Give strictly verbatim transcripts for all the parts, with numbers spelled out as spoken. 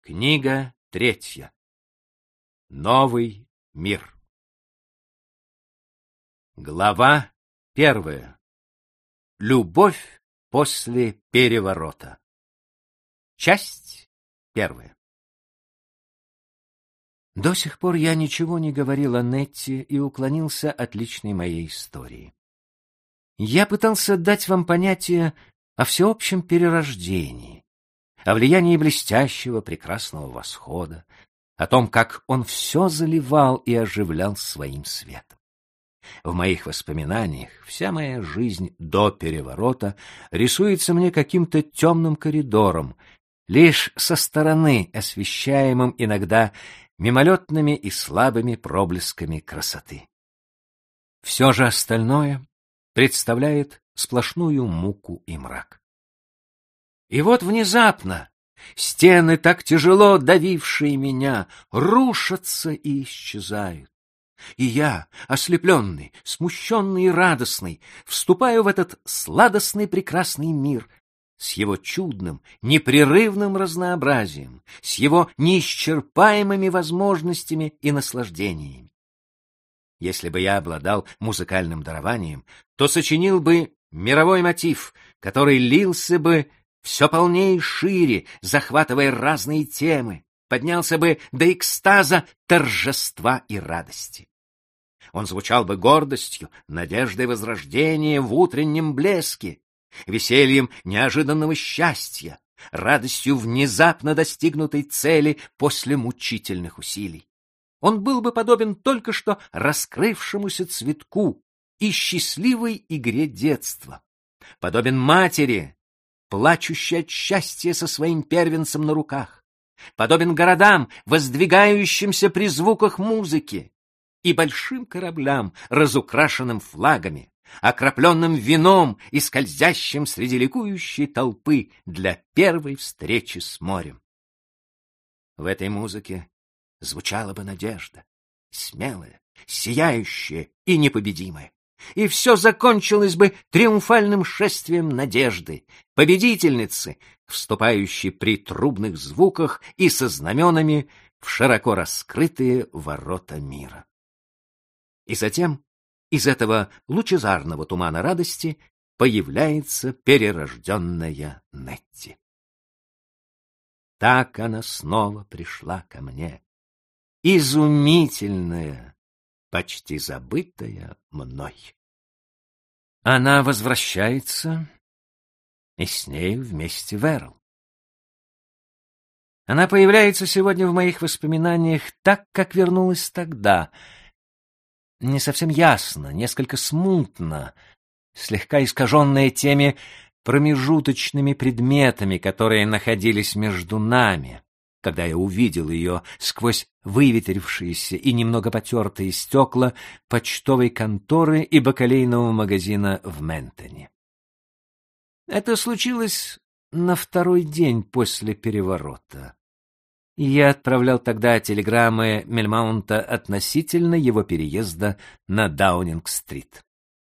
Книга третья. Новый мир. Глава первая. Любовь после переворота. Часть первая. До сих пор я ничего не говорил о Нетти и уклонился от личной моей истории. Я пытался дать вам понятие о всеобщем перерождении, о влиянии блестящего прекрасного восхода, о том, как он все заливал и оживлял своим светом. В моих воспоминаниях вся моя жизнь до переворота рисуется мне каким-то темным коридором, лишь со стороны освещаемым иногда мимолетными и слабыми проблесками красоты. Все же остальное представляет сплошную муку и мрак. И вот внезапно стены, так тяжело давившие меня, рушатся и исчезают. И я, ослепленный, смущенный и радостный, вступаю в этот сладостный прекрасный мир с его чудным, непрерывным разнообразием, с его неисчерпаемыми возможностями и наслаждениями. Если бы я обладал музыкальным дарованием, то сочинил бы мировой мотив, который лился бы все полнее и шире, захватывая разные темы, поднялся бы до экстаза торжества и радости. Он звучал бы гордостью, надеждой возрождения в утреннем блеске, весельем неожиданного счастья, радостью внезапно достигнутой цели после мучительных усилий. Он был бы подобен только что раскрывшемуся цветку и счастливой игре детства, подобен матери, плачущей от счастья со своим первенцем на руках, подобен городам, воздвигающимся при звуках музыки, и большим кораблям, разукрашенным флагами, окропленным вином и скользящим среди ликующей толпы для первой встречи с морем. В этой музыке звучала бы надежда, смелая, сияющая и непобедимая. И все закончилось бы триумфальным шествием надежды, победительницы, вступающей при трубных звуках и со знаменами в широко раскрытые ворота мира. И затем из этого лучезарного тумана радости появляется перерожденная Нетти. Так она снова пришла ко мне, изумительная, почти забытая мной. Она возвращается, и с ней вместе Верл. Она появляется сегодня в моих воспоминаниях так, как вернулась тогда. Не совсем ясно, несколько смутно, слегка искаженная теми промежуточными предметами, которые находились между нами, когда я увидел ее сквозь выветрившиеся и немного потертые стекла почтовой конторы и бакалейного магазина в Ментоне. Это случилось на второй день после переворота. И я отправлял тогда телеграммы Мельмаунта относительно его переезда на Даунинг-стрит.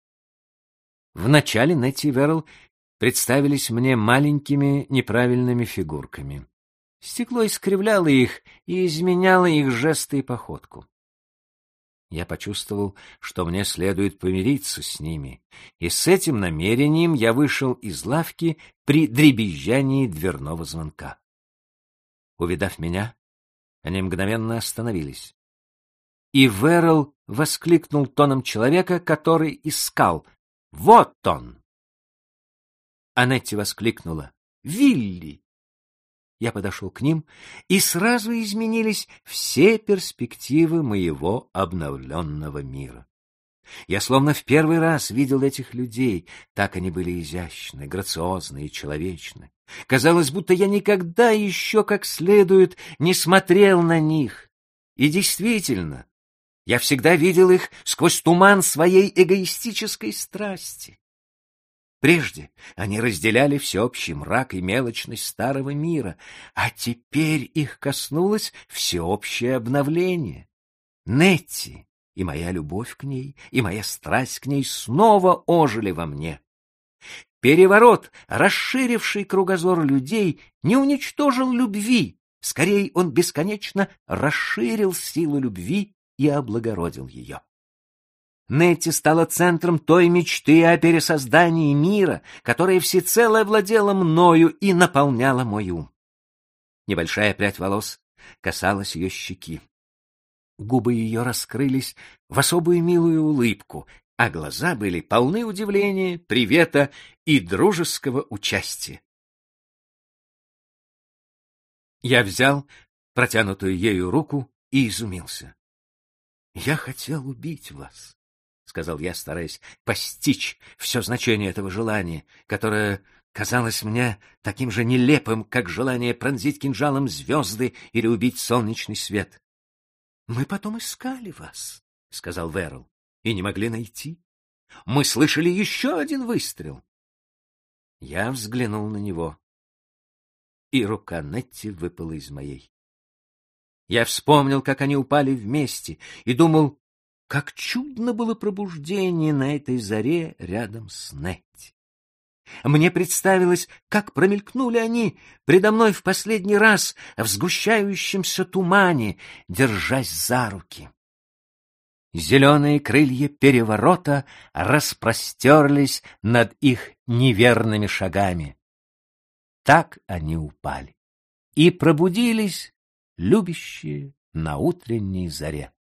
Вначале Нетти и Верл представились мне маленькими неправильными фигурками. Стекло искривляло их и изменяло их жесты и походку. Я почувствовал, что мне следует помириться с ними, и с этим намерением я вышел из лавки при дребезжании дверного звонка. Увидав меня, они мгновенно остановились. И Верл воскликнул тоном человека, который искал: «Вот он!» А Нетти воскликнула: «Вилли!» Я подошел к ним, и сразу изменились все перспективы моего обновленного мира. Я словно в первый раз видел этих людей, так они были изящны, грациозны и человечны. Казалось, будто я никогда еще как следует не смотрел на них. И действительно, я всегда видел их сквозь туман своей эгоистической страсти. Прежде они разделяли всеобщий мрак и мелочность старого мира, а теперь их коснулось всеобщее обновление. Нетти и моя любовь к ней, и моя страсть к ней снова ожили во мне. Переворот, расширивший кругозор людей, не уничтожил любви, Скорей он бесконечно расширил силу любви и облагородил ее. Нетти стала центром той мечты о пересоздании мира, которая всецело овладела мною и наполняла мой ум. Небольшая прядь волос касалась ее щеки. Губы ее раскрылись в особую милую улыбку, а глаза были полны удивления, привета и дружеского участия. Я взял протянутую ею руку и изумился. — Я хотел убить вас, — сказал я, стараясь постичь все значение этого желания, которое казалось мне таким же нелепым, как желание пронзить кинжалом звезды или убить солнечный свет. — Мы потом искали вас, — сказал Верл, — и не могли найти. Мы слышали еще один выстрел. Я взглянул на него, и рука Нетти выпала из моей. Я вспомнил, как они упали вместе, и думал, как чудно было пробуждение на этой заре рядом с Нетти. Мне представилось, как промелькнули они предо мной в последний раз в сгущающемся тумане, держась за руки. Зеленые крылья переворота распростерлись над их неверными шагами. Так они упали и пробудились, любящие на утренней заре.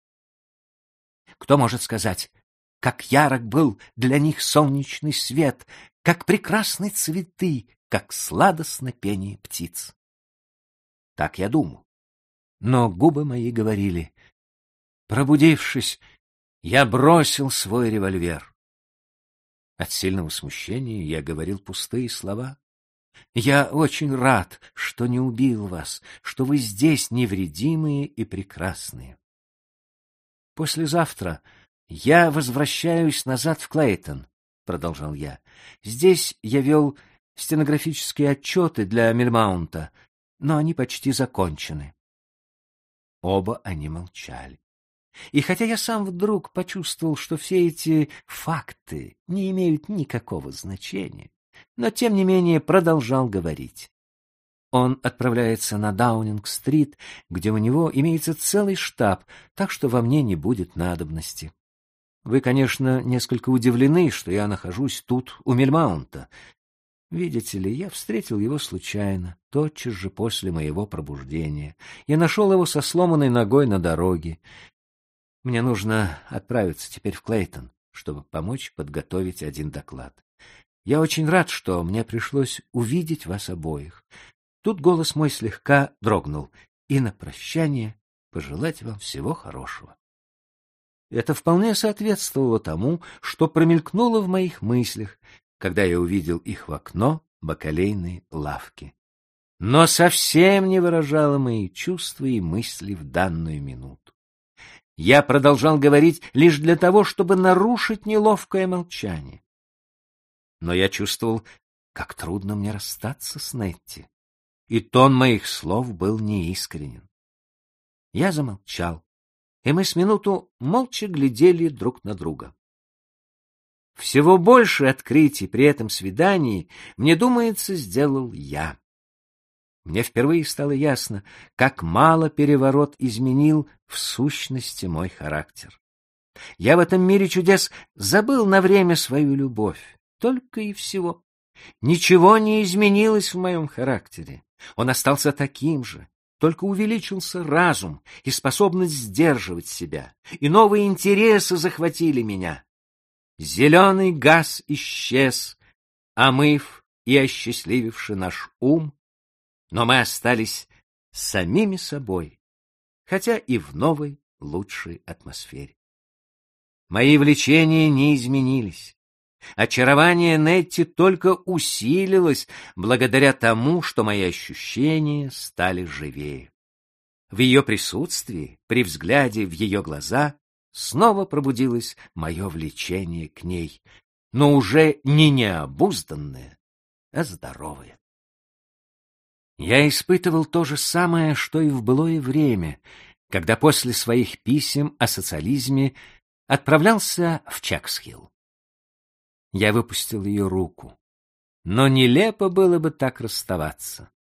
Кто может сказать, как ярок был для них солнечный свет, как прекрасны цветы, как сладостно пение птиц? Так я думал, но губы мои говорили. Пробудившись, я бросил свой револьвер. От сильного смущения я говорил пустые слова. Я очень рад, что не убил вас, что вы здесь невредимые и прекрасные. Послезавтра я возвращаюсь назад в Клейтон, продолжал я. Здесь я вел стенографические отчеты для Мильмаунта, но они почти закончены. Оба они молчали. И хотя я сам вдруг почувствовал, что все эти факты не имеют никакого значения, но тем не менее продолжал говорить. Он отправляется на Даунинг-стрит, где у него имеется целый штаб, так что во мне не будет надобности. Вы, конечно, несколько удивлены, что я нахожусь тут, у Мильмаунта. Видите ли, я встретил его случайно, тотчас же после моего пробуждения. Я нашел его со сломанной ногой на дороге. Мне нужно отправиться теперь в Клейтон, чтобы помочь подготовить один доклад. Я очень рад, что мне пришлось увидеть вас обоих. Тут голос мой слегка дрогнул, и на прощание пожелать вам всего хорошего. Это вполне соответствовало тому, что промелькнуло в моих мыслях, когда я увидел их в окно бакалейной лавки. Но совсем не выражало мои чувства и мысли в данную минуту. Я продолжал говорить лишь для того, чтобы нарушить неловкое молчание. Но я чувствовал, как трудно мне расстаться с Нетти, и тон моих слов был неискренен. Я замолчал, и мы с минуту молча глядели друг на друга. Всего больше открытий при этом свидании, мне думается, сделал я. Мне впервые стало ясно, как мало переворот изменил в сущности мой характер. Я в этом мире чудес забыл на время свою любовь, только и всего. Ничего не изменилось в моем характере. Он остался таким же, только увеличился разум и способность сдерживать себя, и новые интересы захватили меня. Зеленый газ исчез, омыв и осчастлививши наш ум, но мы остались самими собой, хотя и в новой, лучшей атмосфере. Мои влечения не изменились. Очарование Нетти только усилилось благодаря тому, что мои ощущения стали живее. В ее присутствии, при взгляде в ее глаза, снова пробудилось мое влечение к ней, но уже не необузданное, а здоровое. Я испытывал то же самое, что и в былое время, когда после своих писем о социализме отправлялся в Чаксхилл. Я выпустил ее руку, но нелепо было бы так расставаться.